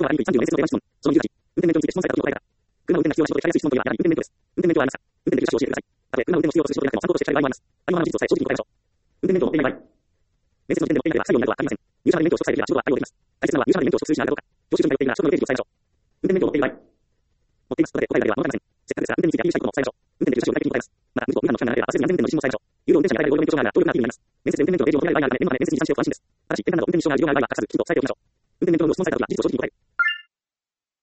は IE34 年接続電話質問。その理由が運転免許について質問された時の答えから。車運転が必要な仕事で使いやすい質問といえば、やはり運転免許です。運転免許はありますか？運転できる資格を教えてください。たとえ車運転の必要とする仕事でなくても参考として使える場合もあります。ありのままの事実をさえ正直に答えましょう。運転免許を持っていない場合。面接の時点で持っていなければ作業になるはありません。入社まで免許を取得されていれば仕事は対応できます。大切なのは入社まで免許を取得するしながらどうか。教習所に通っているなら職務の定義を伝えましょう。運転免許を持っている場合。持っていますとだけ答えられれば物足りません。せっかくですが運転についてアピールしたいことも伝えましょう。運転できる資格を具体的に答えます。また、無事故、違反の期間がなければ焦らずに安全運転の自信も伝えましょう。有料運転者に与える労働免許証があれば動力がアピールになります。面接で運転免許の提示を求められる場合があるので、念のため面接に参加しておくと安心です。ただし、運転など運転に支障がある事情があれば隠さず、きちんと伝えておきましょう。運転免許の質問された時は事実を正直に答える。